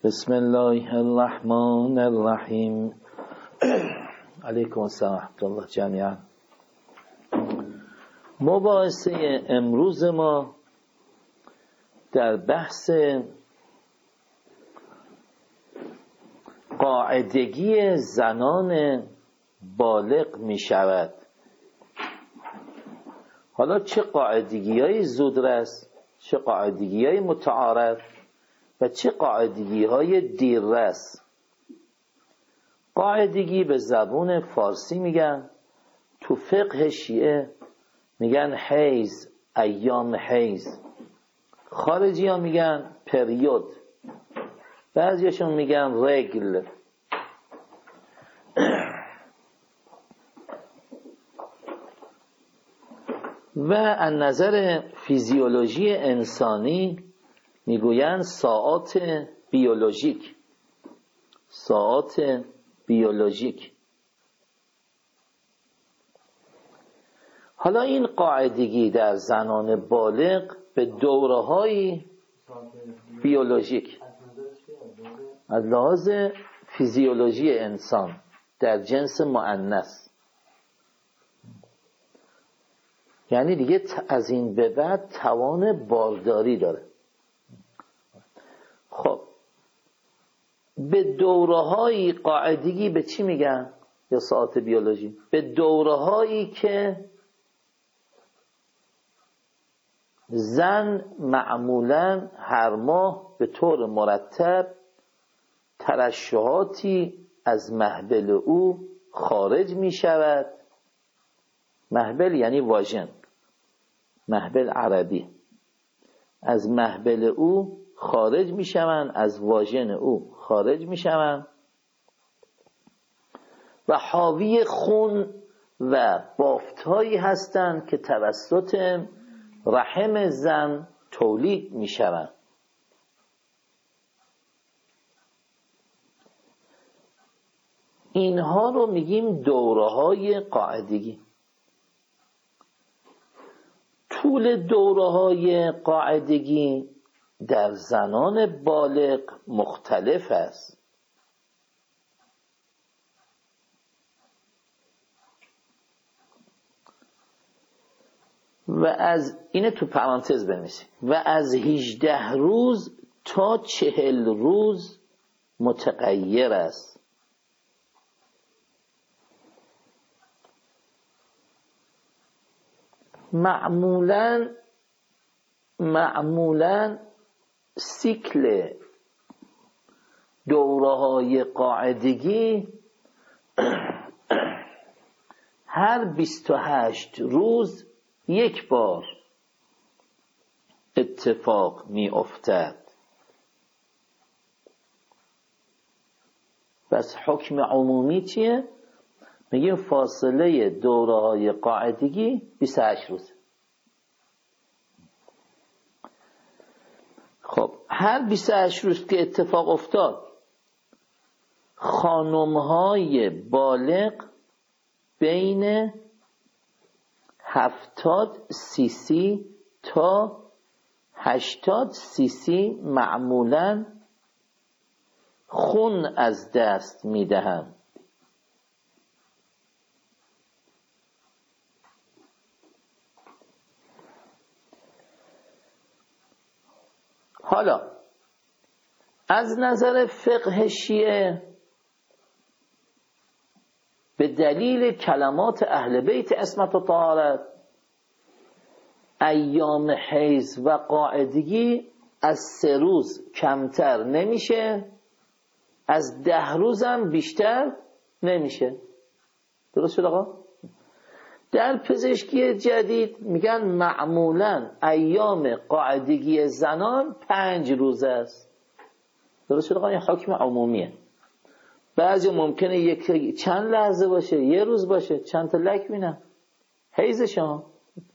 بسم الله الرحمن الرحیم. علیکم السلام ورحمة الله جمیعا. مباحثه امروز ما در بحث قاعدگی زنان بالغ می شود. حالا چه قاعدگی های زودرس، چه قاعدگی های متعارف و چه قاعدگی های دیررس. قاعدگی به زبون فارسی میگن، تو فقه شیعه میگن حیض، ایام حیض. خارجی ها میگن پریود، بعضیشون میگن رگل. و از نظر فیزیولوژی انسانی میگویند ساعات بیولوژیک. ساعات بیولوژیک. حالا این قاعدگی در زنان بالغ به دوره‌های بیولوژیک از لحاظ فیزیولوژی انسان در جنس مؤنث، یعنی دیگه از این به بعد توان بارداری داره. خب به دوره‌های قاعدگی به چی میگن؟ یا ساعت بیولوژی؟ به دوره‌هایی که زن معمولاً هر ماه به طور مرتب ترشحاتی از محبل او خارج می شود. محبل یعنی واژن، محبل عربی. از محبل او خارج می شوند، از واژن او خارج می شوند و حاوی خون و بافتهایی هستند که توسط رحم زن تولید می شوند. اینها رو میگیم دوره‌های قاعدگی. طول دوره‌های قاعدگی در زنان بالغ مختلف است. و از اینه تو پرانتز بنویسید. و از 18 روز تا 40 روز متغیر است. معمولاً سیکل دوره‌های قاعدگی هر 28 روز یک بار اتفاق می افتد. بس حکم عمومی چیه؟ میگیم فاصله دوره‌های قاعدگی 28 روز. خب هر 28 روز که اتفاق افتاد، خانم‌های بالغ بین 70 سی سی تا 80 سی سی معمولاً خون از دست می‌دهند. حالا از نظر فقه شیعه به دلیل کلمات اهل بیت عصمت و طهارت، ایام حیض و قاعدگی از 3 روز کمتر نمیشه، از 10 روزم بیشتر نمیشه. درست شد آقا؟ در پزشکی جدید میگن معمولاً ایام قاعدگی زنان 5 روز است. درست شد آقا؟ این حکم عمومیه. بعضی ممکنه چند لحظه باشه، 1 روز باشه، چند تا لک بینن حیضشان.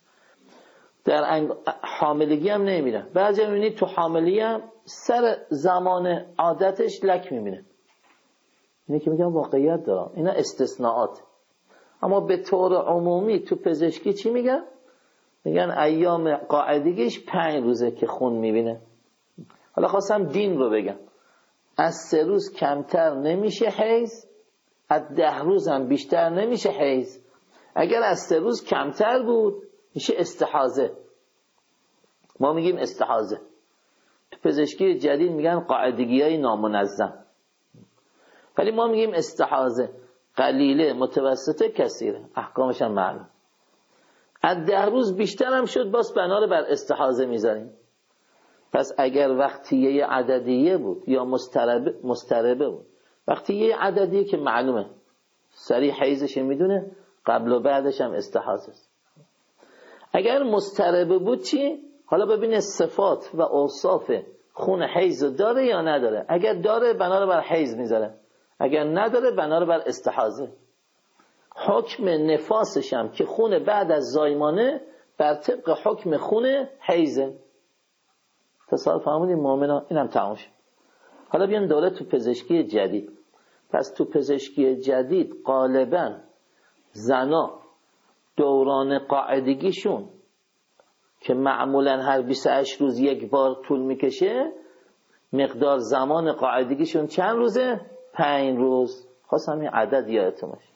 در حاملگی هم نمیبینن. بعضی هم میبینید تو حاملی هم سر زمان عادتش لک میبینه. اینه که میگن واقعیت داره. اینا استثناءات. اما به طور عمومی تو پزشکی چی میگن؟ میگن ایام قاعدگیش 5 روزه که خون میبینه. حالا خواستم دین رو بگم. از 3 روز کمتر نمیشه حیض، از 10 روز هم بیشتر نمیشه حیض. اگر از 3 روز کمتر بود میشه استحاضه. ما میگیم استحاضه. تو پزشکی جدید میگن قاعدگی‌های نامنظم، ولی ما میگیم استحاضه. قلیله، متوسطه، کثیره، احکامش هم معلوم. از 10 روز بیشتر هم شد باز بنا رو بر استحاضه میذاریم. پس اگر وقتیه عددیه بود یا مضطربه بود، وقتیه عددیه که معلومه سریع حیضش میدونه، قبل و بعدش هم استحاضه است. اگر مضطربه بود چی؟ حالا ببینه صفات و اوصاف خون حیض داره یا نداره. اگر داره بنا رو بر حیض میذاره، اگر نداره بنا رو بر استحاضه. حکم نفاسش هم که خون بعد از زایمانه بر طبق حکم خون حیضه. تصال فهمیدیم مؤمنا؟ اینم تمام شد. حالا بیان دوره تو پزشکی جدید. پس تو پزشکی جدید غالبا زنا دوران قاعدگیشون که معمولا هر 28 روز یک بار طول میکشه، مقدار زمان قاعدگیشون چند روزه؟ 5 روز. خواستم این عدد یادتون باشه.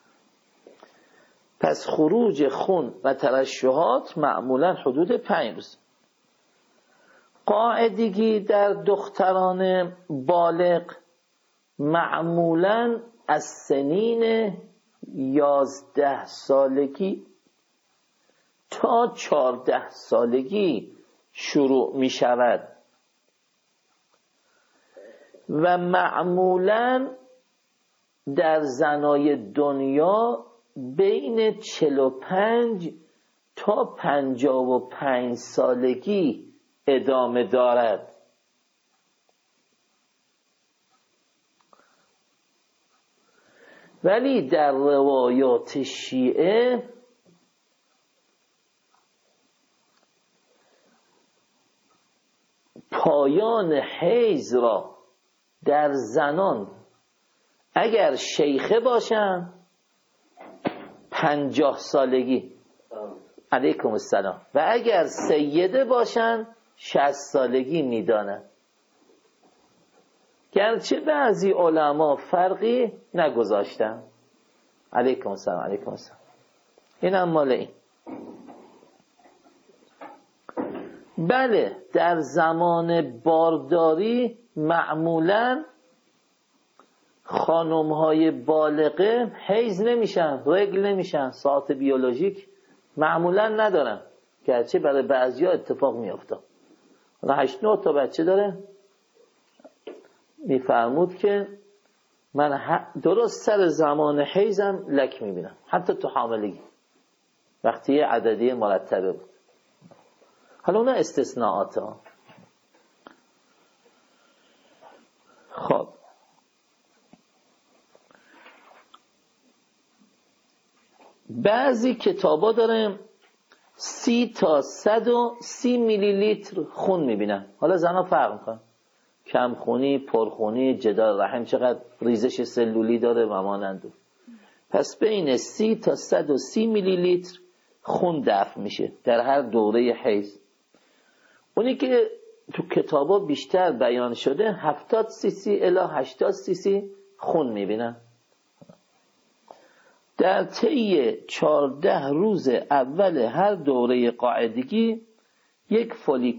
پس خروج خون و ترشحات معمولا حدود 5 روز. قاعدگی در دختران بالغ معمولا از سنین 11 سالگی تا 14 سالگی شروع می شود و معمولا در زنای دنیا بین 45 تا 55 سالگی ادامه دارد. ولی در روایات شیعه پایان حیض را در زنان اگر شیخه باشن 50 سالگی، علیکم السلام، و اگر سیده باشن 60 سالگی میدانند. گرچه بعضی علما فرقی نگذاشتن. علیکم السلام، علیکم السلام. اینم مال این. بله، در زمان بارداری معمولا خانم‌های بالغه حیض نمیشن، رگل نمیشن، ساعت بیولوژیک معمولا ندارن، گرچه برای بعضیا اتفاق میفته. 8-9 تا بچه داره، میفرمود که من درست سر زمان حیضم لک میبینم، حتی تو حاملگی وقتی عددی مرتبه بود. حالا اونا استثناءات ها. خب بعضی کتابا داره 30 تا 130 میلی لیتر خون میبینن. حالا زنها فرق میکنن، کم خونی، پرخونی، جدار رحم چقدر ریزش سلولی داره و مانند. پس بین 30 تا 130 میلی لیتر خون دفع میشه در هر دوره حیض. اونی که تو کتابا بیشتر بیان شده 70 سی سی الی 80 سی سی خون میبینن. در طی 14 روز اول هر دوره قاعدگی یک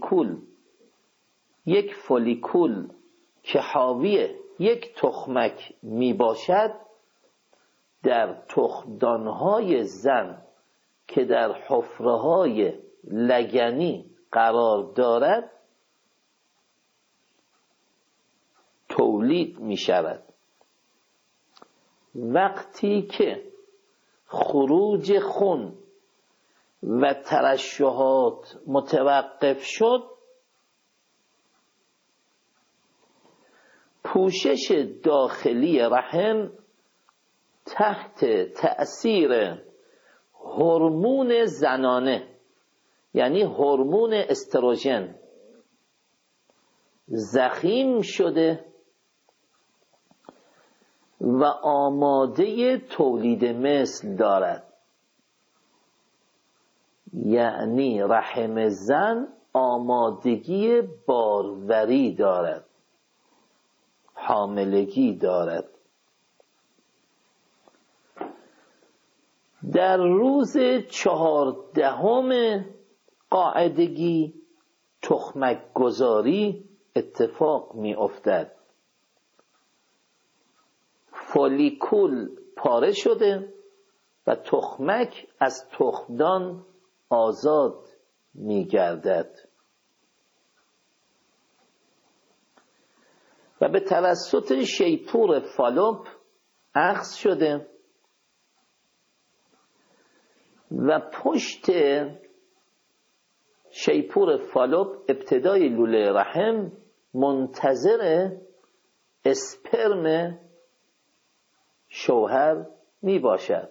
فولیکول که حاوی یک تخمک می باشد در تخمدانهای زن که در حفره‌های لگنی قرار دارد تولید می شود. وقتی که خروج خون و ترشحات متوقف شد، پوشش داخلی رحم تحت تأثیر هورمون زنانه، یعنی هورمون استروژن، ضخیم شده و آماده تولید مثل دارد. یعنی رحم زن آمادگی باروری دارد. حاملگی دارد. در روز 14 قاعدگی تخمک گذاری اتفاق می افتد. فولیکول پاره شده و تخمک از تخمدان آزاد می گردد و به توسط شیپور فالوپ اخذ شده و پشت شیپور فالوپ ابتدای لوله رحم منتظر اسپرم شوهر می باشد.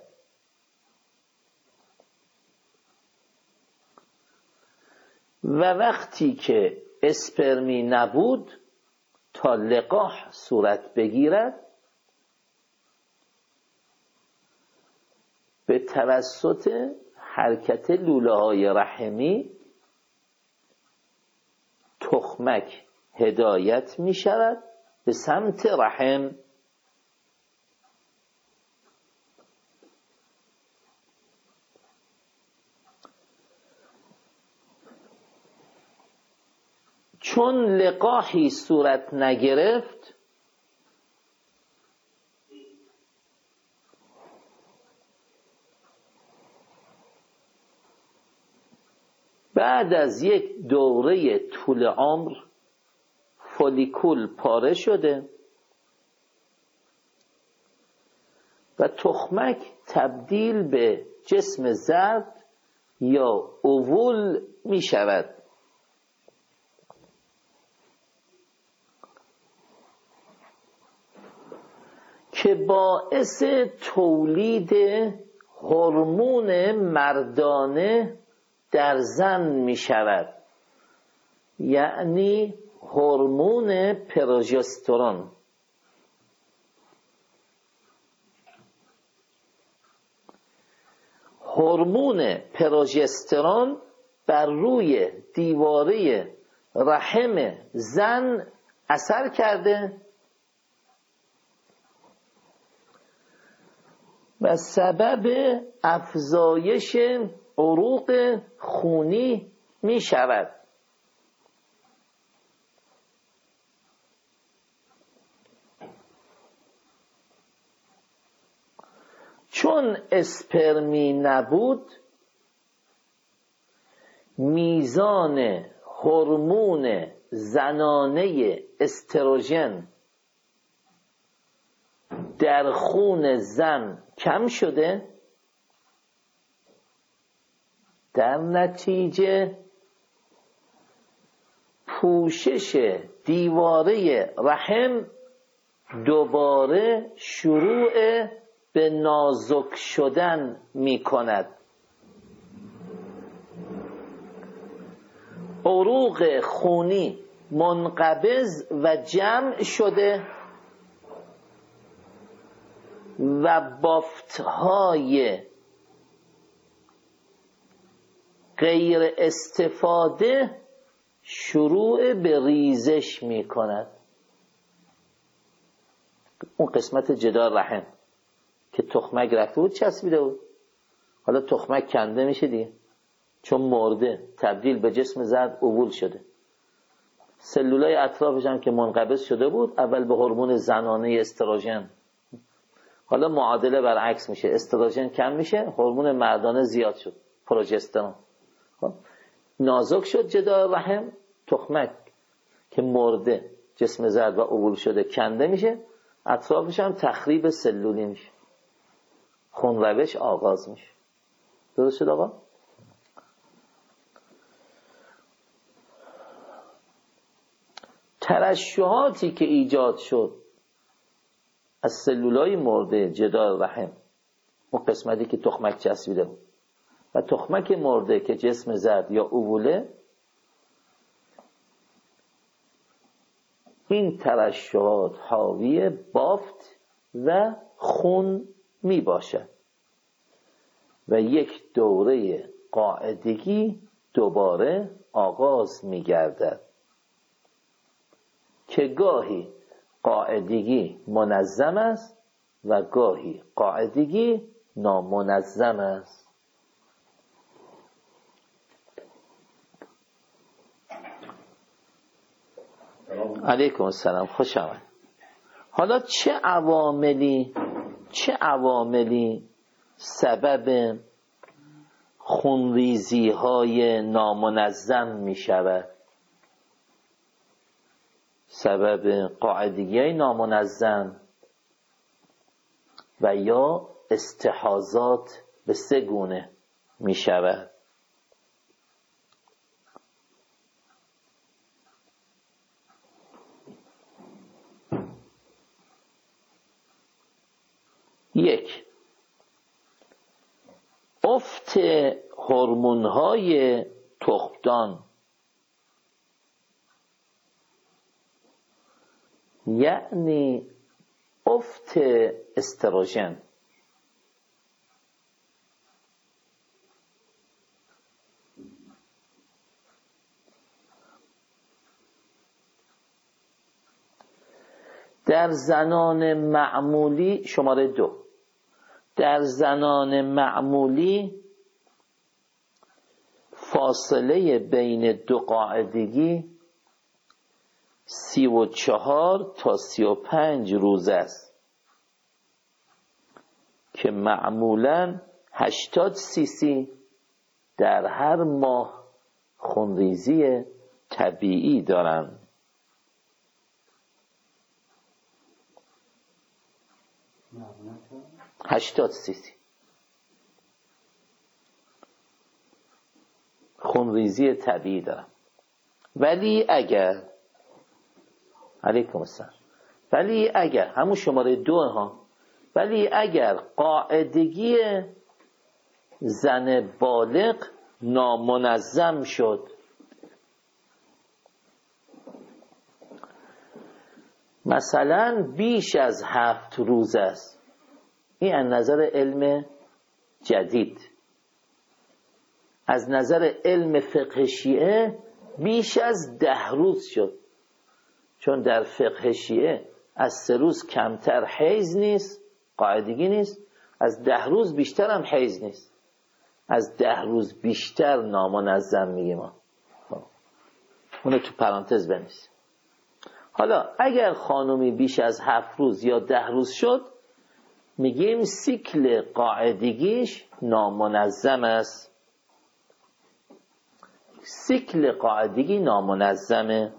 و وقتی که اسپرمی نبود تا لقاح صورت بگیرد به توسط حرکت لوله های رحمی تخمک هدایت می شود به سمت رحم. چون لقاحی صورت نگرفت بعد از یک دوره طول عمر فولیکول پاره شده و تخمک تبدیل به جسم زرد یا اوول می شود که باعث تولید هورمون مردانه در زن می شود، یعنی هورمون پروژسترون. هورمون پروژسترون بر روی دیواره رحم زن اثر کرده و سبب افزایش عروق خونی می شود. چون اسپرمی نبود میزان هورمون زنانه استروژن در خون زن کم شده، در نتیجه پوشش دیواره رحم دوباره شروع به نازک شدن می کند. عروق خونی منقبض و جمع شده و بافت‌های غیر استفاده شروع به ریزش می کند. اون قسمت جدار رحم که تخمک رفته بود چسبیده بود، حالا تخمک کنده میشه دیگه، چون مرده تبدیل به جسم زرد اوول شده. سلولای اطرافش هم که منقبض شده بود اول به هورمون زنانه استروژن، حالا معادله برعکس میشه، استروژن کم میشه، هورمون مردانه زیاد شد، پروژسترون. نازک شد جدار رحم، تخمک که مرده جسم زرد و اوول شده کنده میشه، اطرافش هم تخریب سلولی میشه، خون روش آغاز میشه. درست شد آقا؟ ترشحاتی که ایجاد شد از سلولای مرده جدار رحم، اون قسمتی که تخمک چسبیده بود، و تخمک مرده که جسم زرد یا اووله، این ترشحات حاوی بافت و خون می باشد و یک دوره قاعدگی دوباره آغاز می گردد که گاهی قاعدگی منظم است و گاهی قاعدگی نامنظم است. علیکم السلام، خوش آمد. حالا چه عواملی سبب خونریزی های نامنظم می شود؟ سبب قاعدگی های نامنظم و یا استحاضات به 3 گونه می شود. یک، افت هورمون‌های تخمدان، یعنی افت استروژن. در زنان معمولی، شماره 2، در زنان معمولی فاصله بین 2 قاعدگی 34 تا 35 روز است که معمولاً 80 cc در هر ماه خونریزی طبیعی دارند. 80 cc خونریزی طبیعی دارن. ولی اگر، علیکم السلام، ولی اگر همون شماره 2 ها، ولی اگر قاعدگی زن بالغ نامنظم شد، مثلا بیش از 7 روز است، این از نظر علم جدید. از نظر علم فقه شیعه بیش از 10 روز شد، چون در فقه شیعه از 3 روز کمتر حیض نیست، قاعدگی نیست، از 10 روز بیشتر هم حیض نیست، از 10 روز بیشتر نامنظم میگیم ما. اونو تو پرانتز بنویسیم. حالا اگر خانومی بیش از 7 روز یا 10 روز شد، میگیم سیکل قاعدگیش نامنظم است. سیکل قاعدگی نامنظمه،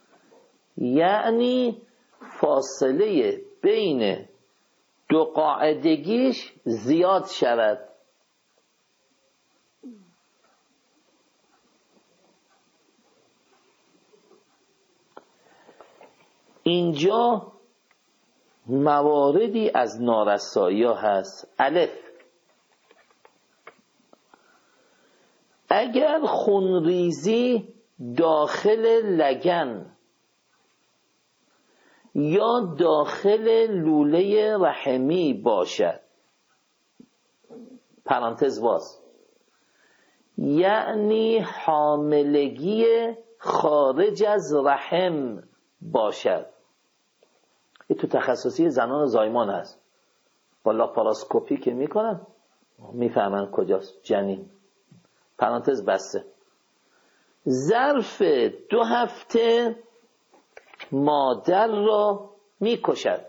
یعنی فاصله بین 2 قاعدگیش زیاد شود. اینجا مواردی از نارسایی ها هست. الف، اگر خونریزی داخل لگن یا داخل لوله رحمی باشد، پرانتز باز، یعنی حاملگی خارج از رحم باشد. این تو تخصصی زنان زایمان هست، با لاپاراسکوپی که میکنن میفهمن کجاست جنین. پرانتز بسته. ظرف 2 هفته مادر را میکشد.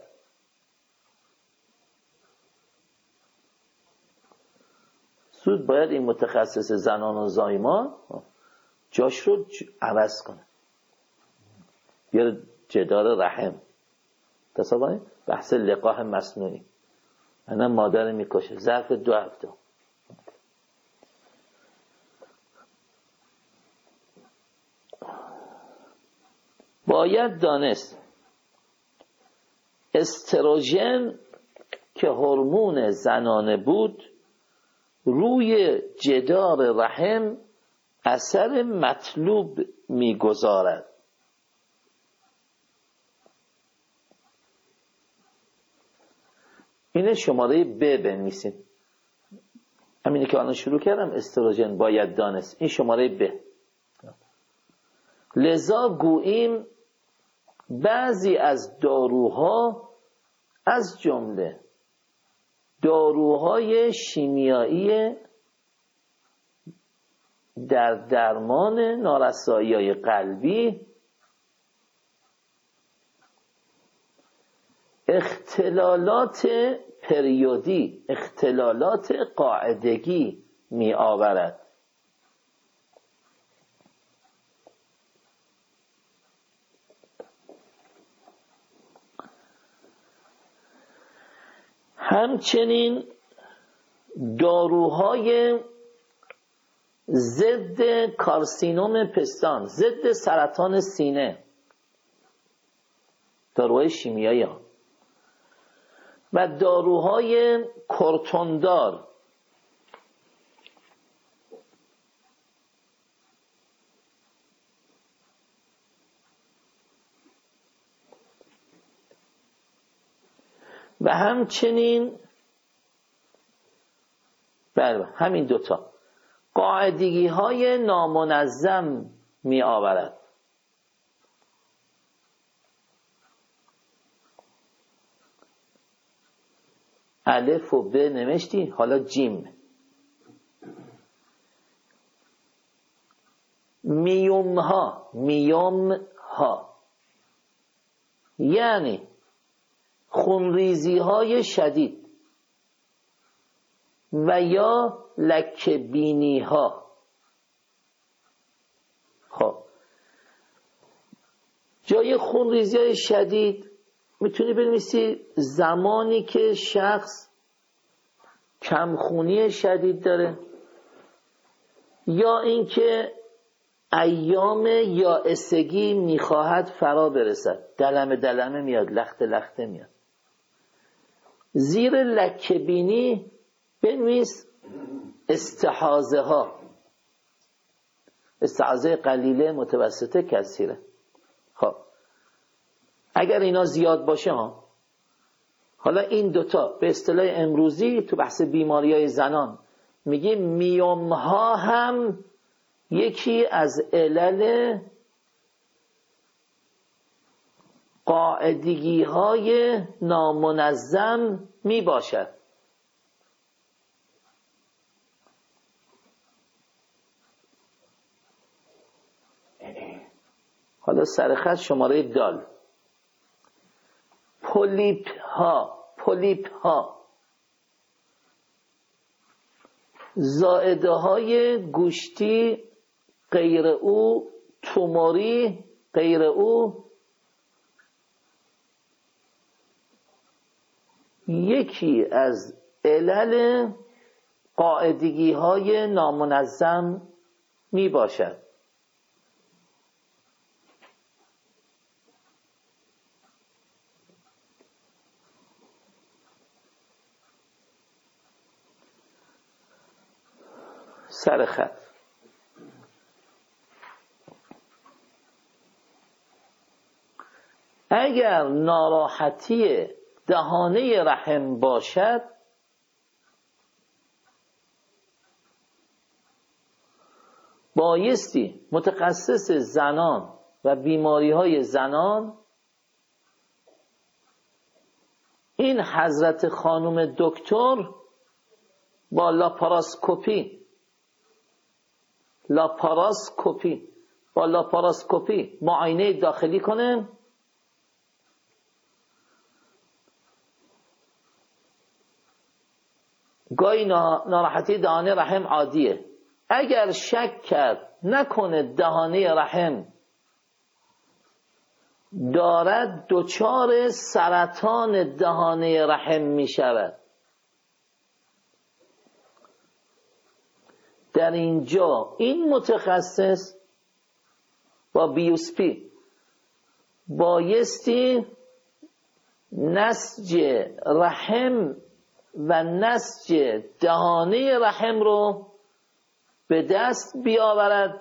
زود باید این متخصص زنان و زایمان جاش رو عوض کنه، بیاره جدار رحم. تصور بحث لقاح مصنوعی، انا مادر میکشه ظرف 2 هفته. باید دانست استروژن که هورمون زنانه بود روی جدار رحم اثر مطلوب میگذارد. اینه شماره ب بنویسید. همینی که الان شروع کردم، استروژن باید دانست، این شماره ب. لذا گوییم بعضی از داروها از جمله داروهای شیمیایی در درمان نارسایی‌های قلبی اختلالات پریودی، اختلالات قاعدگی می آورد. همچنین داروهای ضد کارسینوم پستان، ضد سرطان سینه، داروهای شیمیایی ها و داروهای کورتوندار و همچنین همین دوتا قاعدگی های نامنظم می آورد. الف و ب نوشتی، حالا جیم. میوم ها یعنی خونریزی های شدید و یا لکه بینی ها. خب جای خونریزی های شدید میتونی بنویسی زمانی که شخص کمخونی شدید داره، یا اینکه ایام یائسگی میخواهد فرا برسد، دلمه میاد، لخته میاد. زیر لکه بینی بنویس استحاضه ها، استحاضه قلیله، متوسطه، کثیره. خب اگر اینا زیاد باشه ها، حالا این دوتا به اصطلاح امروزی تو بحث بیماری‌های زنان میگه میوم ها هم یکی از علل قاعدگی های نامنظم می باشد. حالا سرخط شماره دال. پولیپ ها زائده های گوشتی غیر او، توموری غیر او، یکی از علل قاعدگی های نامنظم می باشد. سرخط. اگر ناراحتی دهانه رحم باشد، بایستی متخصص زنان و بیماری های زنان این حضرت خانم دکتر با لاپاراسکوپی معاینه داخلی کنه، گاهی ناراحتی دهانه رحم عادیه، اگر شک کرد نکنه دهانه رحم دارد دچار سرطان دهانه رحم می شود، در اینجا این متخصص با بیوسپی بایستی نسج رحم و نسج دهانه رحم رو به دست بیاورد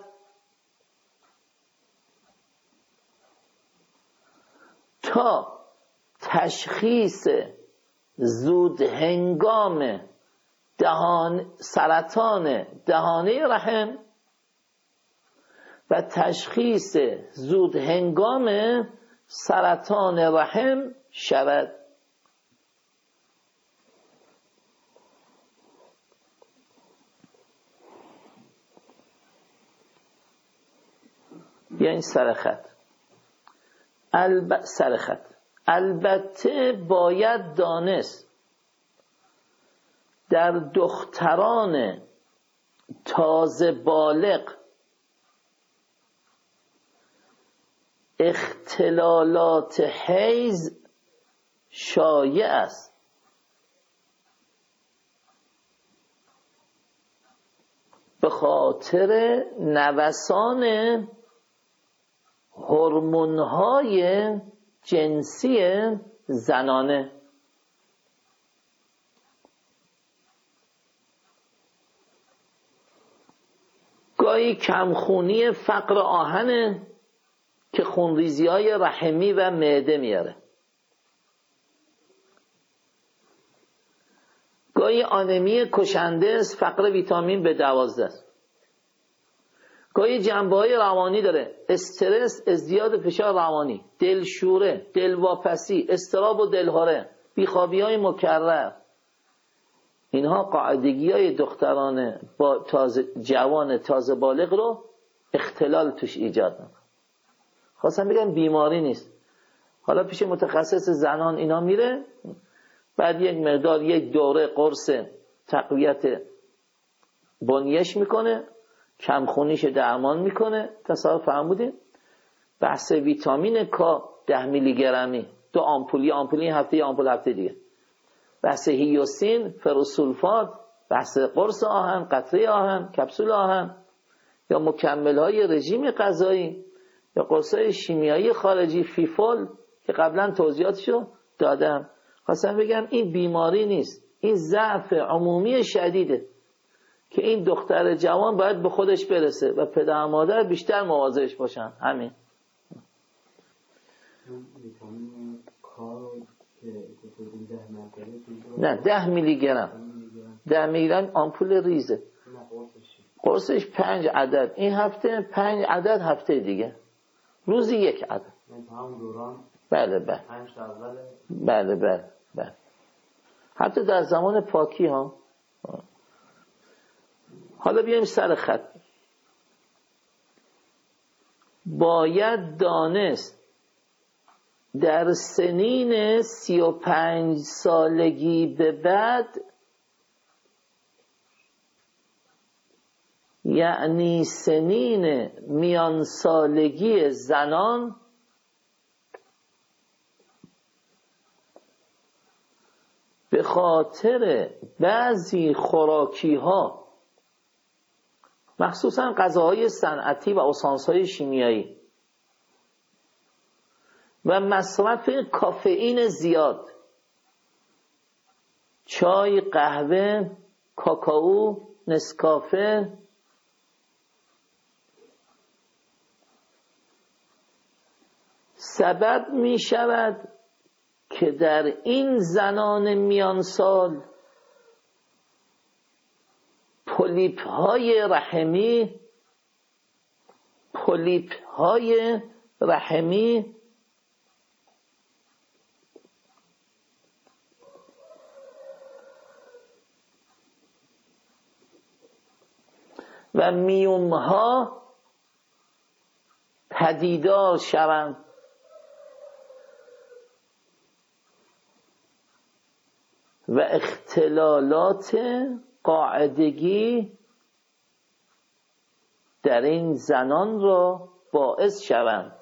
تا تشخیص زود هنگام سرطان دهانه رحم و تشخیص زود هنگام سرطان رحم شود. بیاین سرخط. البته باید دانست در دختران تازه بالغ اختلالات حیض شایع است. به خاطر نوسان هورمون‌های جنسی زنانه. گاهی کمخونی فقر آهنه که خونریزی‌های رحمی و معده میاره. گاهی آنمی کشنده است، فقر ویتامین B12 است. گاهی جنبه‌های روانی داره، استرس، ازدیاد فشار روانی، دلشوره، دلواپسی، اضطراب و دلهره، بیخوابی‌های مکرر. اینها قاعدگی‌های دختران با جوان تازه بالغ رو اختلال توش ایجاد می‌کنه. خواستم بگم بیماری نیست. حالا پیش متخصص زنان اینا میره، بعد یک مقدار یک دوره قرص تقویت بنیش میکنه، کمخونیش درمان میکنه. تصور فرمودین بحث ویتامین کا 10 میلی گرمی 2 آمپولی هفته، یا آمپول هفته دیگه. بحث هیوسین، فروسولفات، بحث قرص آهن، قطره آهن، کپسول آهن، یا مکمل‌های رژیم غذایی، یا قرص‌های شیمیایی خارجی، فیفول که قبلا توضیحاتشو دادم. خواستم بگم این بیماری نیست، این ضعف عمومی شدیده که این دختر جوان باید به خودش برسه و پدر و مادر بیشتر مواظبش باشن. همین. نه 10 میلی گرم 10 میلی گرم آمپول ریزه. قرصش 5 عدد این هفته، 5 عدد هفته دیگه، روزی 1 عدد. بله بله. بله بله بله. حتی در زمان پاکی ها. حالا بیایم سر خط. باید دانست در سنین 35 سالگی به بعد، یعنی سنین میان سالگی زنان، به خاطر بعضی خوراکی ها، مخصوصا غذاهای صنعتی و اسانس‌های شیمیایی و مصرف کافئین زیاد، چای، قهوه، کاکائو، نسکافه، سبب می شود که در این زنان میان سال پولیپ های رحمی و میوم ها پدیدار شوند و اختلالات قاعدگی در این زنان را باعث شوند.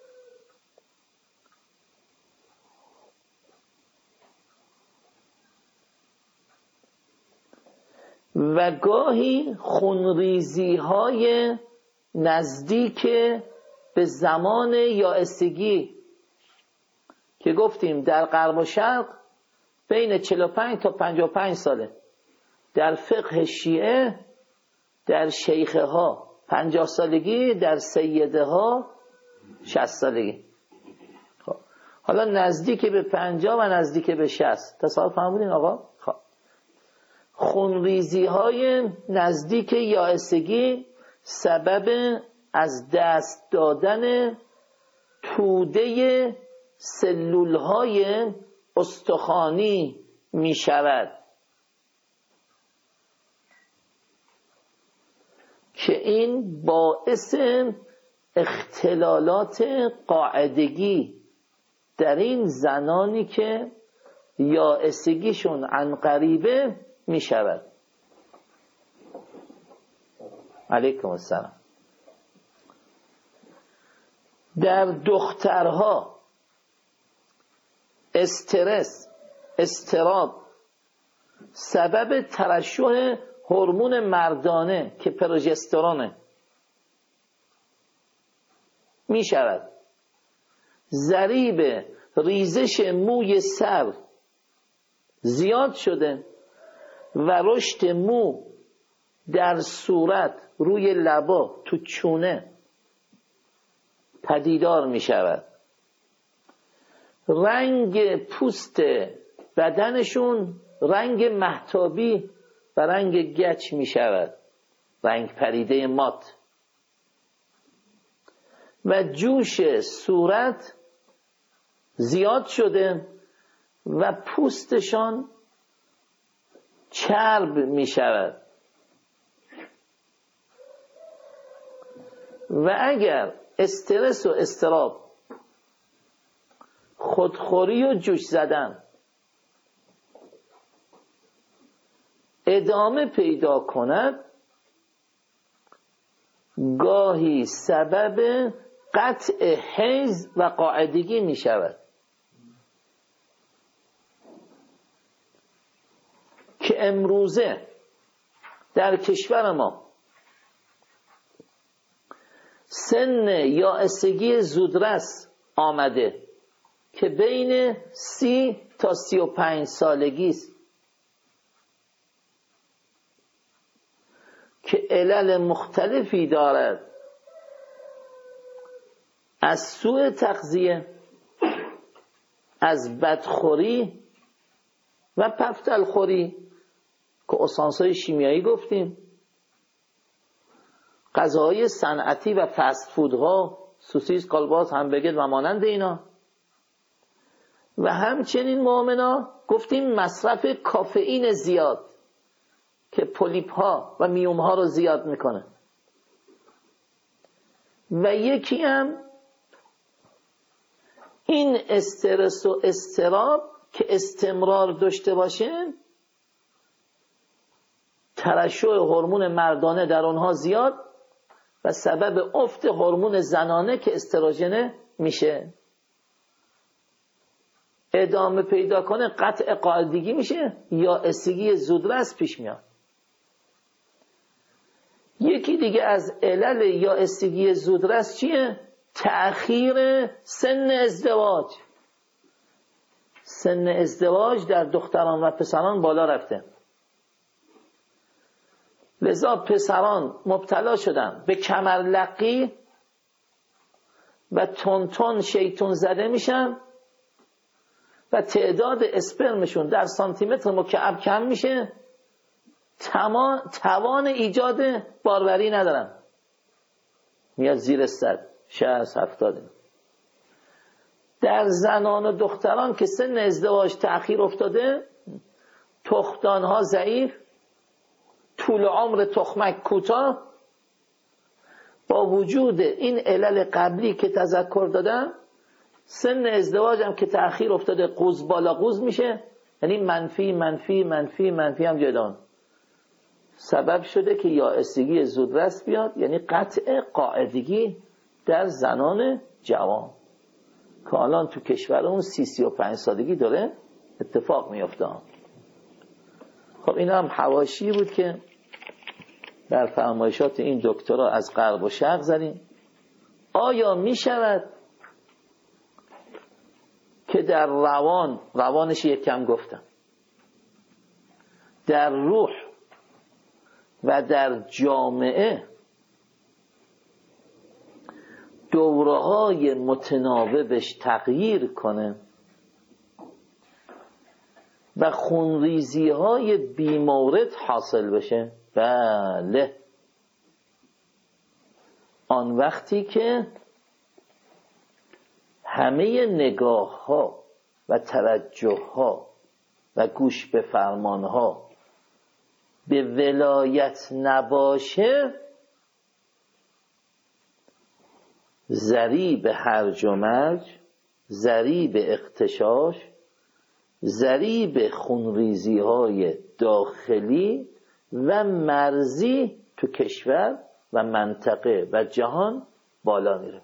و گاهی خونریزی های نزدیک به زمان یائسگی که گفتیم در غرب و شرق بین 45 تا 55 ساله، در فقه شیعه در شیخه ها 50 سالگی، در سیده ها 60 سالگی. خب حالا نزدیک به 50 و نزدیک به 60 تصور فرمودین آقا؟ خب خونریزی های نزدیک یائسگی سبب از دست دادن توده سلولهای استخوانی می شود که این باعث اختلالات قاعدگی در این زنانی که یائسگیشون عنقریبه می شود. علیکم السلام. در دخترها استرس، اضطراب سبب ترشح هورمون مردانه که پروژسترونه می شود. ضریب ریزش موی سر زیاد شده و رشد مو در صورت، روی لبا، تو چونه پدیدار می شود. رنگ پوست بدنشون رنگ مهتابی و رنگ گچ می شود، رنگ پریده مات، و جوش صورت زیاد شده و پوستشان چرب می شود. و اگر استرس و اضطراب، خودخوری و جوش زدن ادامه پیدا کند، گاهی سبب قطع حیض و قاعدگی می شود که امروزه در کشور ما سن یائسگی زودرس آمده که بین 30 تا 35 سالگی است که علل مختلفی دارد، از سوء تغذیه، از بدخوری و پفتلخوری که اسانس‌های شیمیایی گفتیم، غذاهای صنعتی و فست فودها، سوسیس، کالباس، همبرگر و مانند اینا، و همچنین مؤمنا گفتیم مصرف کافئین زیاد که پولیپ ها و میوم ها رو زیاد میکنه. و یکی هم این استرس و اضطراب که استمرار داشته باشه، ترشح هورمون مردانه در اونها زیاد و سبب افت هورمون زنانه که استروژن میشه، ادامه پیدا کنه، قطع قاعدگی میشه یا یائسگی زودرس پیش میاد. یکی دیگه از علل یائسگی زودرس چیه؟ تأخیر سن ازدواج. سن ازدواج در دختران و پسران بالا رفته، لذا پسران مبتلا شدن به کمرلقی و تون شیطون زده میشن و تعداد اسپرمشون در سانتیمتر مکعب کم میشه، توان ایجاد باروری ندارن، میاد زیر 100 60 70. در زنان و دختران که سن ازدواج تأخیر افتاده، تخمدانها ضعیف، طول عمر تخمک کوتاه، با وجود این علل قبلی که تذکر دادم، سن ازدواج هم که تأخیر افتاده قوز بالا قوز میشه، یعنی منفی منفی منفی منفی هم جدان، سبب شده که یائسگی زودرس بیاد، یعنی قطع قاعدگی در زنان جوان که الان تو کشورمون 30-35 سالگی داره اتفاق میفته. خب این هم حواشی بود که در فرمایشات این دکترها از غرب و شرق زدیم. آیا می شود که در روانش یک کم گفتم، در روح و در جامعه دوره‌های متناوبش تغییر کنه و خونریزی‌های بیمورد حاصل بشه؟ بله، آن وقتی که همه نگاه ها و توجه ها و گوش به فرمان ها به ولایت نباشه، ذریب هرج و مرج، ذریب اغتشاش، ذریب خونریزی های داخلی و مرزی تو کشور و منطقه و جهان بالا میره.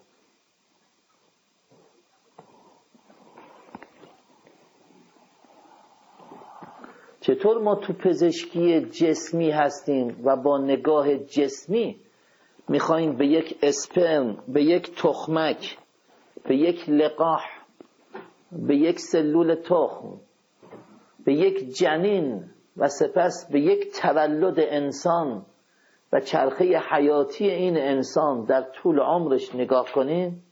چطور ما تو پزشکی جسمی هستیم و با نگاه جسمی میخوایم به یک اسپرم، به یک تخمک، به یک لقاح، به یک سلول تخم، به یک جنین و سپس به یک تولد انسان و چرخه حیاتی این انسان در طول عمرش نگاه کنیم؟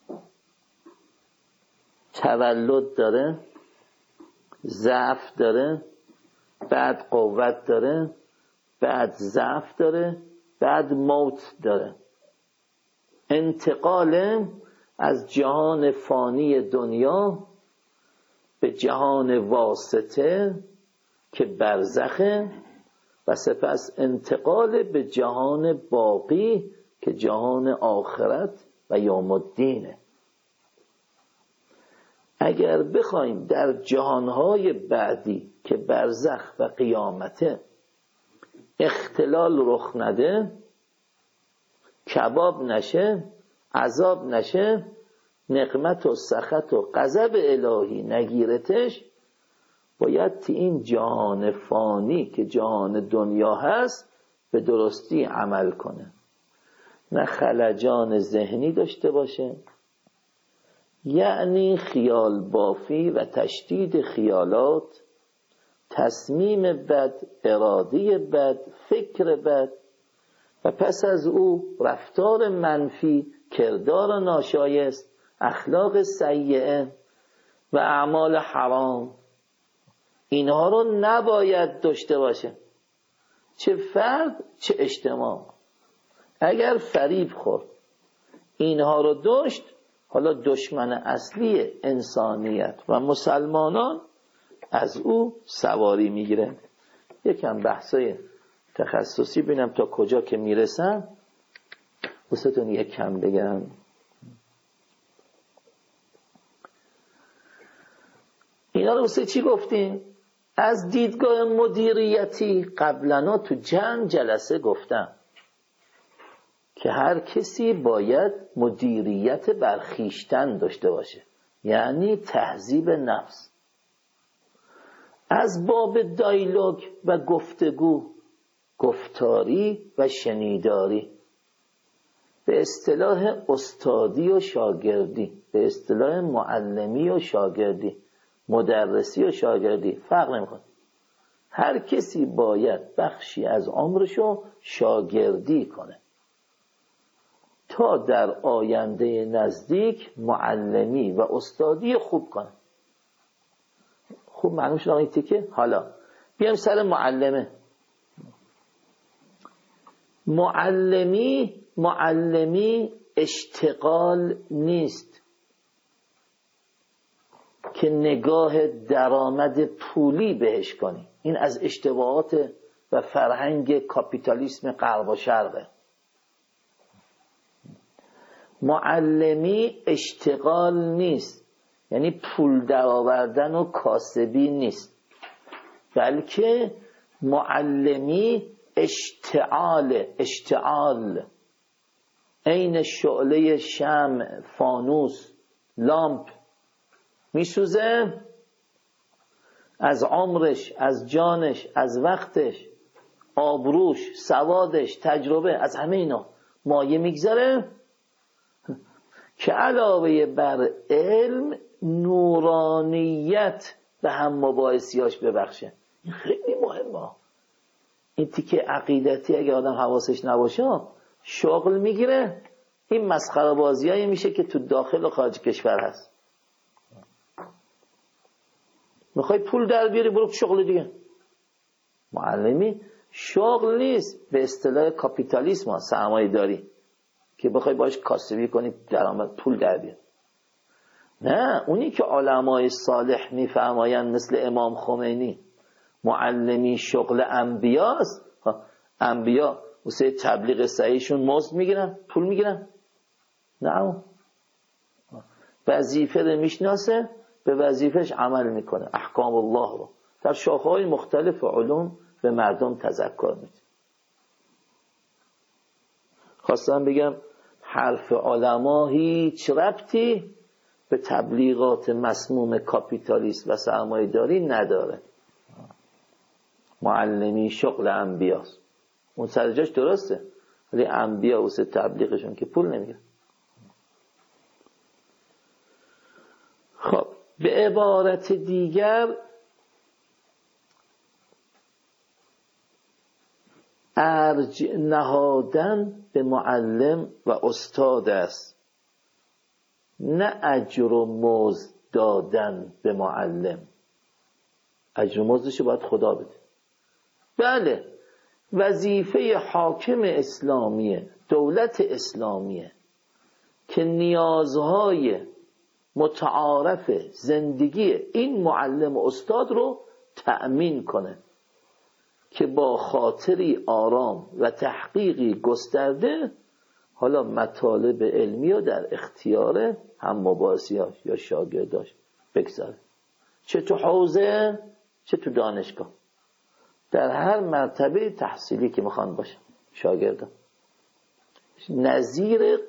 تولد داره، ضعف داره، بعد قوت داره، بعد ضعف داره، بعد موت داره. انتقال از جهان فانی دنیا به جهان واسطه که برزخه و سپس انتقال به جهان باقی که جهان آخرت و یوم الدینه. اگر بخوایم در جهانهای بعدی که برزخ و قیامته اختلال رخ نده، کباب نشه، عذاب نشه، نقمت و سخط و غضب الهی نگیرتش، باید تی این جهان فانی که جهان دنیا هست به درستی عمل کنه، نه خلجان ذهنی داشته باشه، یعنی خیال بافی و تشدید خیالات، تصمیم بد، اراده بد، فکر بد و پس از او رفتار منفی، کردار ناشایست، اخلاق سیئه و اعمال حرام. اینها رو نباید داشته باشه، چه فرد چه اجتماع. اگر فریب خورد اینها رو داشت، حالا دشمن اصلی انسانیت و مسلمانان از او سواری میگیره. یکم بحثای تخصصی بینم تا کجا که میرسم، بستون یک کم بگم. اینا رو بسه چی گفتیم؟ از دیدگاه مدیریتی قبلنا تو جلسه گفتم که هر کسی باید مدیریت بر خویشتن داشته باشه، یعنی تهذیب نفس. از باب دایلوگ و گفتگو، گفتاری و شنیداری، به اصطلاح استادی و شاگردی، به اصطلاح معلمی و شاگردی، مدرسی و شاگردی فرق نمیکنه. هر کسی باید بخشی از عمرشو شاگردی کنه تا در آینده نزدیک معلمی و استادی خوب کنه. خوب معلوم شد این تیکه. حالا بیایم سر معلمه. معلمی اشتغال نیست که نگاه درآمد پولی بهش کنی. این از اشتباهات و فرهنگ کاپیتالیسم غرب و شرقه. معلمی اشتغال نیست، یعنی پول درآوردن و کاسبی نیست، بلکه معلمی اشتعال عین شعله شمع، فانوس، لامپ میسوزه، از عمرش، از جانش، از وقتش، آبروش، سوادش، تجربه، از همه اینا مایه میگذاره که علاوه بر علم نورانیت به هم مباحثیاش ببخشه. این خیلی مهمه. این تیکه عقیدتی اگه آدم حواسش نباشه شغل میگیره. این مسخره بازیایی میشه که تو داخل و خارج کشور هست. میخوای پول در بیاری برو شغل دیگه. معلمی شغل نیست به اصطلاح کاپیتالیسم، سرمایه داری که بخوای باش کاسبی کنی، درآمد پول در بیاری. نه، اونی که علمای صالح میفرمایند مثل امام خمینی معلمی شغل انبیاست. انبیا واسه تبلیغ صحیحشون مزد میگیرن، پول میگیرن؟ نه، وظیفه رو میشناسه، به وظیفهش عمل میکنه، احکام الله رو در شاخه‌های مختلف علوم به مردم تذکر میده. خواستم بگم حرف علما هیچ ربطی به تبلیغات مسموم کاپیتالیست و سرمایه‌داری نداره. معلمی شغل انبیاست، اون سر جاش درسته، ولی انبیا واسه تبلیغشون که پول نمیگیرن. خب به عبارت دیگر ارج نهادن به معلم و استاد است، نه اجر و مزد دادن به معلم. اجر و مزدش باید خدا بده. بله، وظیفه حاکم اسلامیه، دولت اسلامیه که نیازهای متعارف زندگی این معلم و استاد رو تأمین کنه که با خاطری آرام و تحقیقی گسترده حالا مطالب علمی رو در اختیار هم مباحثیاش یا شاگرداش بگذاره، چه تو حوزه چه تو دانشگاه، در هر مرتبه تحصیلی که میخوان باشه شاگردان. نظیر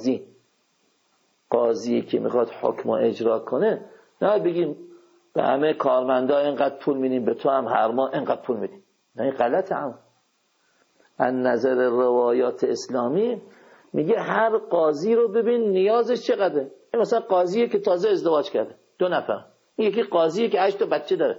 قاضی که میخواد حکم اجرا کنه، نه بگیم به همه کارمندا اینقدر پول میدیم، به تو هم هر ماه اینقدر پول میدیم. نه، این غلطه. هم از نظر روایات اسلامی میگه هر قاضی رو ببین نیازش چقدره. این مثلا قاضیه که تازه ازدواج کرده 2 نفر، این یکی قاضیه که 8 تا بچه داره،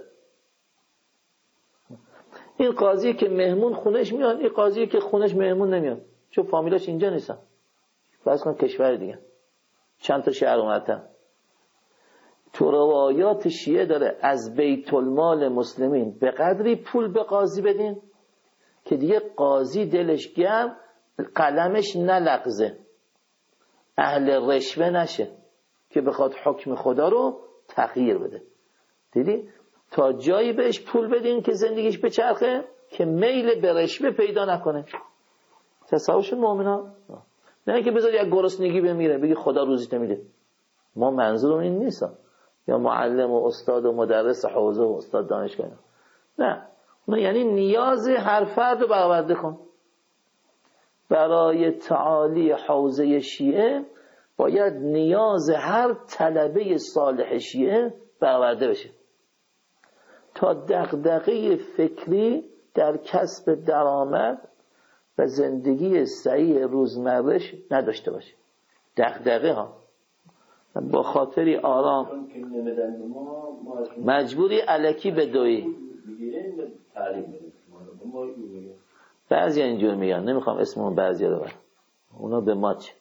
این قاضیه که مهمون خونش میاد، این قاضیه که خونش مهمون نمیاد چون فامیلاش اینجا نیستن، فرض کن کشور دیگه چند تا شهر اومدن. تو روایات شیعه داره از بیت المال مسلمین به قدری پول به قاضی بدین که دیگه قاضی دلش گرم، قلمش نلغزه، اهل رشوه نشه که بخواد حکم خدا رو تغییر بده. دیدی؟ تا جایی بهش پول بدین که زندگیش بچرخه که میل به رشوه پیدا نکنه. تصاوش مومنا نه که بذاری یک گرسنگی بمیره بگی خدا روزی نمیده. ما منظورم این نیست، یا معلم و استاد و مدرس حوزه و استاد دانشگاه، نه، اون یعنی نیاز هر فرد رو برآورده کن. برای تعالی حوزه شیعه باید نیاز هر طلبه صالح شیعه برآورده بشه تا دغدغه فکری در کسب درآمد و زندگی صحیح روزمرهش نداشته باشه. دغدغه ها با خاطری آرام مجبوری الکی بدوی. بعضی اینجور میگن، نمیخوام اسمون بعضی رو برم، اونا به ما چه.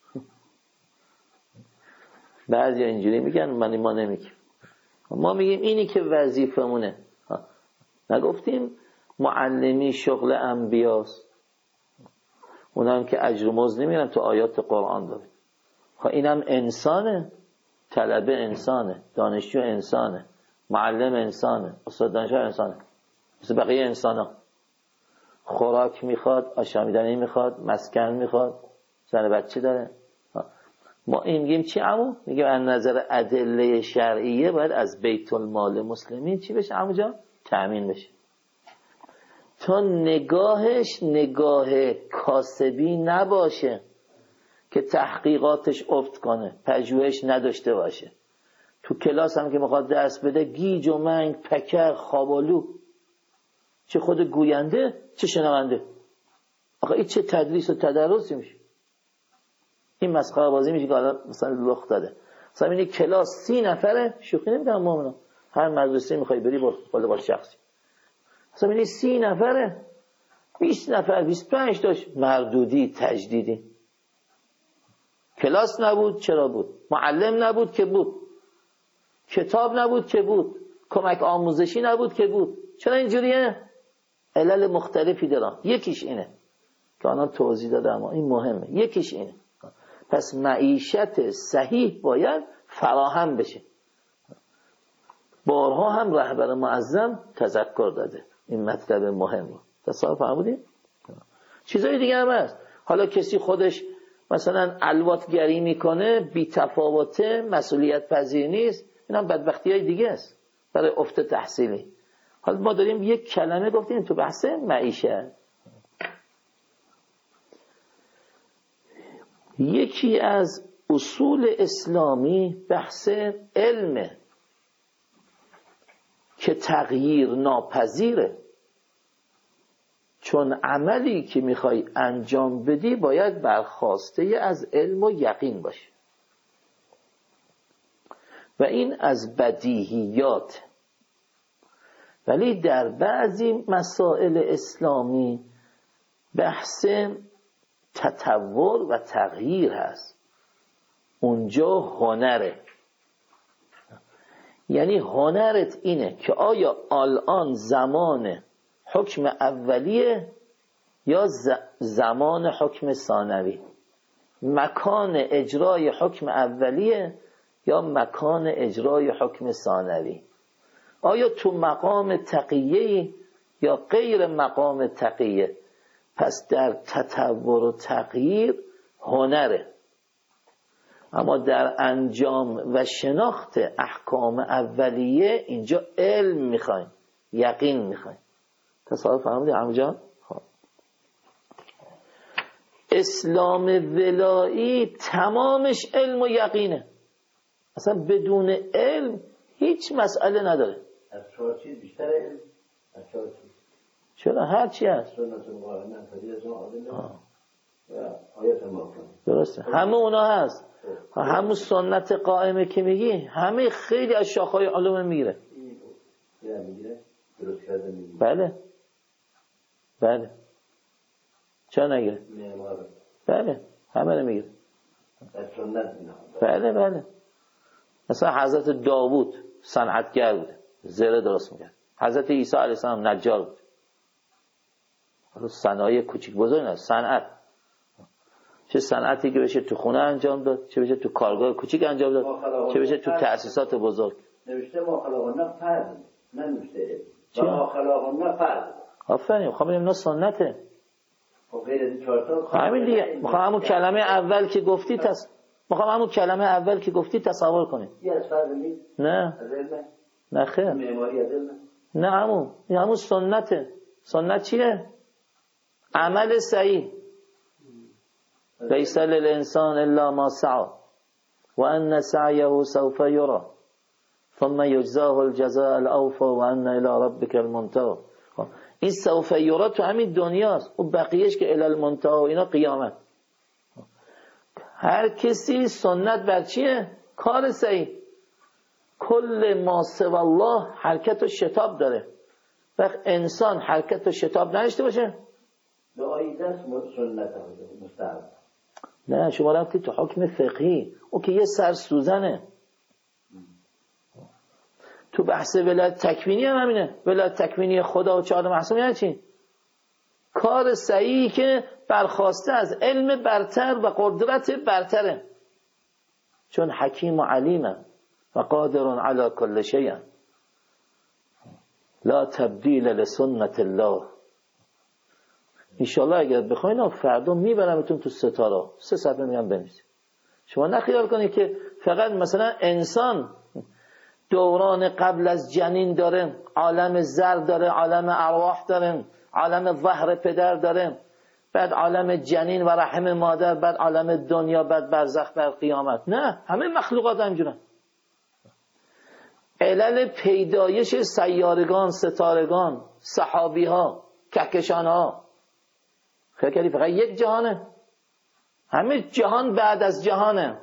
بعضی اینجوری میگن، ما نمیگیم. ما میگیم اینی که وظیفمونه. نگفتیم معلمی شغل انبیاست، اونا هم که اجر و مزد نمیرن تو آیات قرآن داره. اینم انسانه، طلبه انسانه، دانشجو انسانه، معلم انسانه، استاد دانشگاه انسانه، مثل بقیه انسانا. خوراک میخواد، آشامیدنی میخواد، مسکن میخواد، زن بچه داره. ما این میگیم چی عمو؟ میگیم از نظر ادله شرعیه باید از بیت المال مسلمین چی بشه عمو جان؟ تأمین بشه تا نگاهش نگاه کاسبی نباشه که تحقیقاتش افت کنه، پژوهش نداشته باشه. تو کلاس هم که میخواد درس بده گیج و منگ، پکر، خوابالو، چه خود گوینده چه شنونده. آخه این چه تدریس و تدرسی میشه؟ این مسخره بازی میشه که حالا مثلا لخت داده. مثلا این کلاس 30 نفره، شوخی نمیکنم مؤمنا، هر مدرسه میخوای بری با شخصی، مثلا این 30 نفره، 20 نفر 25 داشت مردودی تجدیدی. کلاس نبود چرا بود؟ معلم نبود که بود، کتاب نبود که بود، کمک آموزشی نبود که بود. چرا اینجوریه؟ علل مختلفی دارن. یکیش اینه که آنها توضیح داده، اما این مهمه. یکیش اینه. پس معیشت صحیح باید فراهم بشه. بارها هم رهبر معظم تذکر داده این مطلب مهم رو. تصور فرمودید؟ چیزای دیگه هم هست. حالا کسی خودش مثلا الواتگری میکنه، بی تفاوته، مسئولیت پذیر نیست، این هم بدبختی های دیگه است برای افت تحصیلی. حالا ما داریم یک کلمه گفتیم تو بحث معیشت. یکی از اصول اسلامی بحث علمه که تغییر ناپذیره، چون عملی که میخوای انجام بدی باید برخواسته از علم و یقین باشه و این از بدیهیات. ولی در بعضی مسائل اسلامی بحث تطور و تغییر هست، اونجا هنره. یعنی هنرت اینه که آیا الان زمان حکم اولیه یا زمان حکم ثانوی، مکان اجرای حکم اولیه یا مکان اجرای حکم ثانوی، آیا تو مقام تقیه یا غیر مقام تقیه. پس در تطور و تغییر هنره، اما در انجام و شناخت احکام اولیه اینجا علم میخوایم، یقین میخوایم. تصور فرمودی عمو جان؟ اسلام ولایی تمامش علم و یقینه، اصلا بدون علم هیچ مسئله نداره. از 4 چیز بیشتر علم؟ از 4 چیز؟ چرا؟ هر چی هست. درسته، همه اونا هست. همون سنت قائمه که میگی همه خیلی از شاخهای علوم میگیره. بله بله، چرا نگیره؟ بله همه رو میگیره. بله بله. مثلا حضرت داوود صنعتگر بوده، زره درست میکرد. حضرت عیسی علیه السلام نجار بود. صنایع کوچیک بزرگ نه، صنعت. چه صنعتی که بشه تو خونه انجام داد، چه بشه تو کارگاه کوچیک انجام داد، چه بشه تو تأسیسات بزرگ. نوشته ما خلقنا فرد، ننوشته ما خلقنا فرد. آفرین، میخوام ببینم اینا سنته. خب غیر از 4 تا همین دیگه. میخوام همون کلمه اول که گفتی میخوام همون کلمه اول که گفتی تصور کنید. یه از فرد نیست؟ نه. از علم؟ نه خیر. معماری از علم؟ نه همون سنته. سنت چیه؟ عمل صحیح. لیس للانسان الا ما سعى وان سعيه سوف يرى ثم يجزاه الجزاء الاوفى وان الى ربك المنتهى. این سوف یرا تو همین دنیاست، و بقیهش که الی المنتهى و اینا قیامت. هر کسی سنت بر چیه؟ کار صحیح. کل ما سوی الله حرکت و شتاب داره. وقت انسان حرکت و شتاب نداشته باشه به آیده سنت مستحب. نه، شما رفتی تو حکم فقهی، او که یه سر سوزنه. تو بحث ولایت تکوینی هم همینه. ولایت تکوینی خدا و 4 معصوم یعنی چی؟ کار صحیحی که برخواسته از علم برتر و قدرت برتره، چون حکیم و علیمه و قادر علی کل شیء لا تبدیل لسنت الله. انشالله اگر بخواین فردا میبرمتون تو ستاره 3 صفحه میگم بنویسید. شما نخیال کنید که فقط مثلا انسان دوران قبل از جنین داره، عالم زر داره، عالم ارواح داره، عالم ظهر پدر داره، بعد عالم جنین و رحم مادر، بعد عالم دنیا، بعد برزخ، بعد قیامت. نه، همه مخلوقات همجورن. علل پیدایش سیارگان، ستارگان، سحابی ها، کهکشان ها، خیلی فقط یک جهانه. همه جهان بعد از جهانه.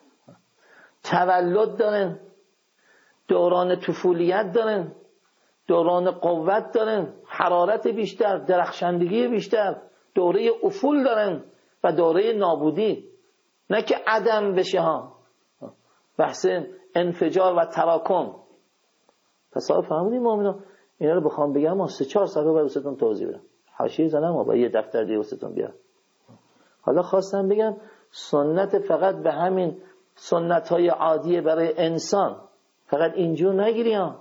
تولد دارن، دوران طفولیت دارن، دوران قوت دارن، حرارت بیشتر، درخشندگی بیشتر، دوره افول دارن و دوره نابودی. نه که عدم بشه ها، بحث انفجار و تراکم. تصور فهمیدیم مؤمنان؟ اینا رو بخوام بگم ما 3-4 صفحه براتون توضیح بدم. حاشیه زدم و با یه دفتر دیگه واسهتون بیارم. حالا خواستم بگم سنت فقط به همین سنت های عادیه برای انسان، فقط اینجور نگیری ها.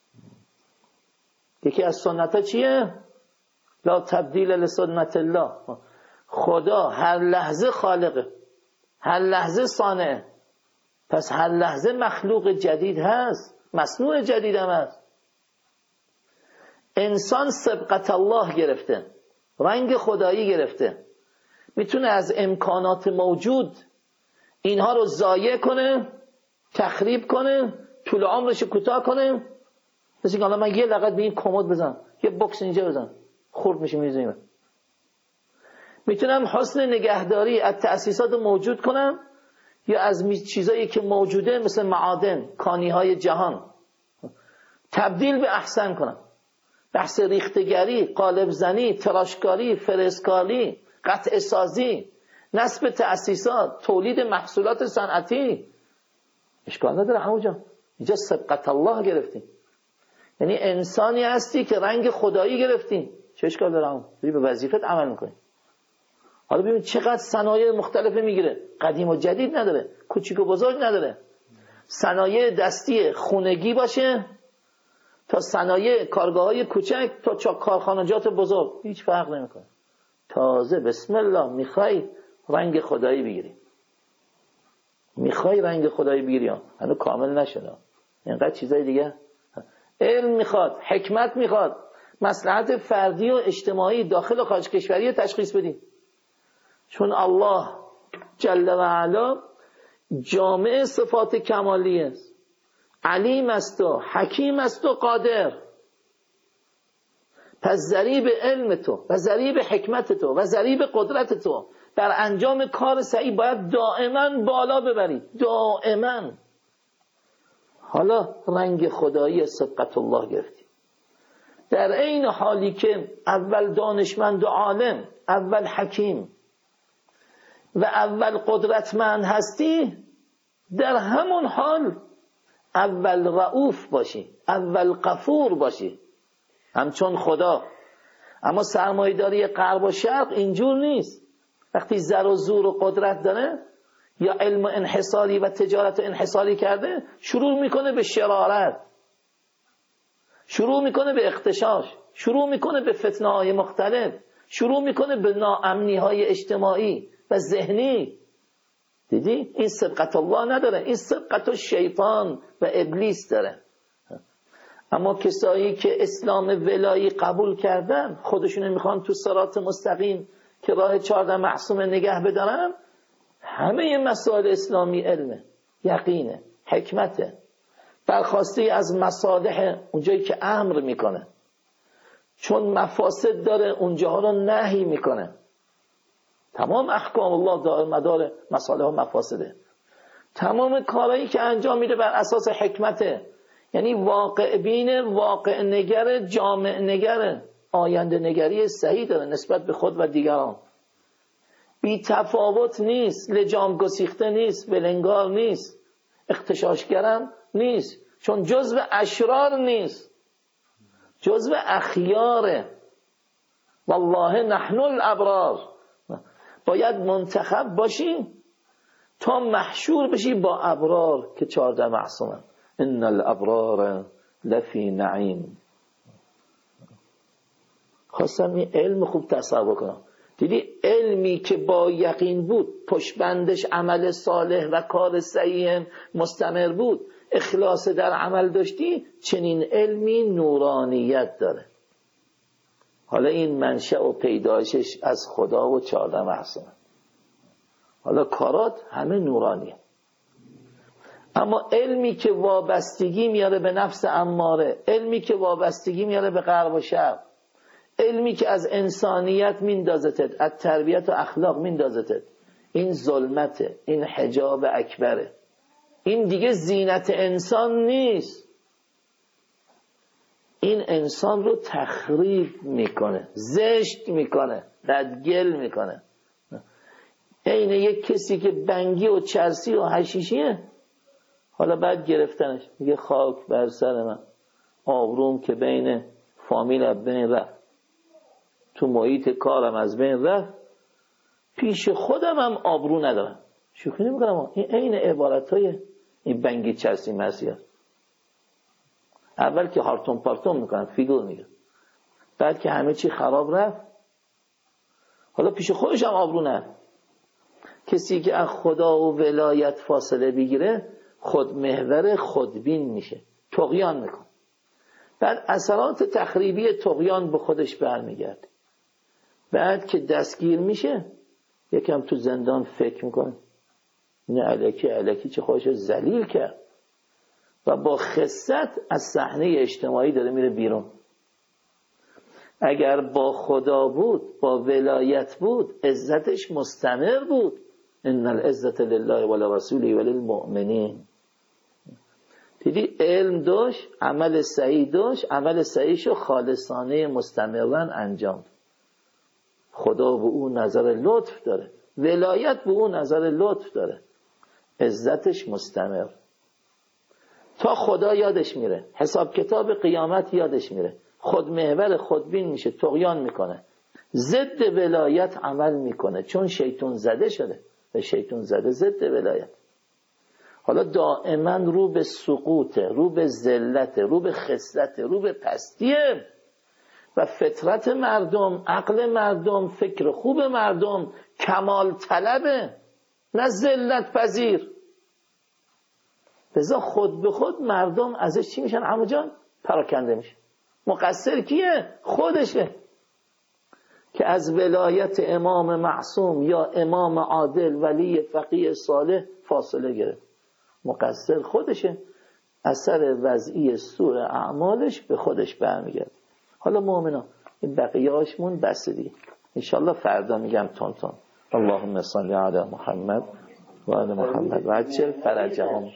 یکی از سنت ها چیه؟ لا تبدیل لسنت الله. خدا هر لحظه خالقه، هر لحظه صانعه، پس هر لحظه مخلوق جدید هست، مصنوع جدید هم هست. انسان سبقت الله گرفته، رنگ خدایی گرفته، میتونه از امکانات موجود اینها رو ضایع کنه، تخریب کنه، طول عمرش کوتاه کنه. مثل که من یه لغت به این کمد بزنم، یه بوکس اینجا بزنم، خورد میشه میزنم. میتونم حسن نگهداری از تأسیسات موجود کنم یا از چیزایی که موجوده مثل معادن، کانیهای جهان تبدیل به احسن کنم. بحث ریختگری، قالب زنی، تراشکاری، فرسکاری، قطع سازی، نصب تأسیسات، تولید محصولات صنعتی، اشکال نداره همون جا. اینجا سبقت الله گرفتیم، یعنی انسانی هستی که رنگ خدایی گرفتیم. چه اشکال داره همون؟ به وظیفت عمل میکنی. حالا ببین چقدر صنایع مختلفه میگیره، قدیم و جدید نداره، کوچیک و بزرگ نداره. صنایع دستی خونگی باشه تا صنایع کارگاه‌های کوچک تا کارخانجات بزرگ، هیچ فرق نمیکنه. تازه بسم الله میخوای رنگ خدایی بگیری، میخوای رنگ خدایی بگیری، هنوز کامل نشده، اینقدر چیزای دیگه. علم میخواد، حکمت میخواد، مصلحت فردی و اجتماعی داخل و خارج کشوری تشخیص بدی. چون الله جل و علا جامع صفات کمالی است، علیم است و حکیم است و قادر. پس ضریب علم تو و ضریب حکمت تو و ضریب قدرت تو در انجام کار صحیح باید دائما بالا ببرید، دائما. حالا رنگ خدایی سبقت الله گرفتی، در عین حالی که اول دانشمند و عالم، اول حکیم و اول قدرتمند هستی، در همون حال اول رؤوف باشی، اول غفور باشی، همچون خدا. اما سرمایه‌داری غرب و شرق اینجور نیست. وقتی زر و زور و قدرت داره یا علم و انحصاری و تجارت انحصاری کرده، شروع میکنه به شرارت، شروع میکنه به اغتشاش، شروع میکنه به فتنه‌های مختلف، شروع میکنه به ناامنی‌های اجتماعی و ذهنی. دیدی؟ این سبقت الله نداره، این سبقت شیطان و ابلیس داره. اما کسایی که اسلام ولایی قبول کردن، خودشون میخوان تو صراط مستقیم که راه 14 معصوم نگه بدارن، همه مسائل اسلامی علمه، یقینه، حکمته، برخواسته از مصالح اونجایی که امر میکنه، چون مفاسد داره اونجاها رو نهی میکنه. تمام احکام الله دار مدار مصالح و مفاسده. تمام کارهایی که انجام میده بر اساس حکمته، یعنی واقع بین، واقع نگر، جامع نگر، آینده نگری صحیح داره نسبت به خود و دیگران. بی تفاوت نیست، لجام گسیخته نیست، بلنگار نیست، اغتشاشگرم نیست، چون جزو اشرار نیست، جزو اخیاره. والله نحن الابرار. باید منتخب باشی تا محشور بشی با ابرار که 14 معصومن. ان الابرار لفی نعیم. خواستم این علم خوب تصور کنم. دیدی علمی که با یقین بود، پشتبندش عمل صالح و کار صحیح مستمر بود، اخلاص در عمل داشتی، چنین علمی نورانیت داره. حالا این منشأ و پیدایشش از خدا و 14 معصوم. حالا کارات همه نورانیه. اما علمی که وابستگی میاره به نفس اماره، علمی که وابستگی میاره به غرب و شرق، علمی که از انسانیت میندازتت، از تربیت و اخلاق میندازتت، این ظلمته، این حجاب اکبره، این دیگه زینت انسان نیست، این انسان رو تخریب میکنه، زشت میکنه، بدگل میکنه. عین یک کسی که بنگی و چرسی و حشیشیه، حالا بعد گرفتنش، میگه خاک بر سر من، آبروم که بین فامیل از بین رفت، تو محیط کارم از بین رفت، پیش خودم هم آبرو ندارم، شوخی نمی‌کنم، این عین عبارتای این بنگی چرسی مسیح. اول که هارتون پارتون میکنن، فیگور میگن، بعد که همه چی خراب رفت، حالا پیش خودش هم آبرو نه. کسی که از خدا و ولایت فاصله بگیره خودمحور، خودبین میشه، طغیان میکنه. بعد اثرات تخریبی طغیان به خودش برمیگرده. بعد که دستگیر میشه یکم تو زندان فکر میکنه، نه الکی چه خودش ذلیل کرد و با خست از صحنه اجتماعی داره میره بیرون. اگر با خدا بود، با ولایت بود، عزتش مستمر بود. ان العزة لله ولرسوله وللمؤمنین. دیدی علم داشت، عمل صحیح داشت، عمل صحیحشو خالصانه مستمرا انجام. خدا به اون نظر لطف داره، ولایت به اون نظر لطف داره، عزتش مستمر تا خدا یادش میره، حساب کتاب قیامت یادش میره، خودمحور، خودبین میشه، طغیان میکنه، ضد ولایت عمل میکنه، چون شیطان زده شده و شیطان زده ضد ولایت. حالا دائما رو به سقوطه، رو به ذلت، رو به خسته، رو به پستیه و فطرت مردم، عقل مردم، فکر خوب مردم کمال طلبه، نه ذلت پذیر. لذا خود به خود مردم ازش چی میشن عمو جان؟ پراکنده میشه. مقصر کیه؟ خودشه که از ولایت امام معصوم یا امام عادل ولی فقیه صالح فاصله گرفت. مقصر خودشه، اثر وضعی سوء اعمالش به خودش برمیگرد. حالا مؤمنان این بقیه‌هاشمون بس دیگه، انشالله فردا میگم تون تون. اللهم صل علی محمد و آل محمد و عجل فرجهم.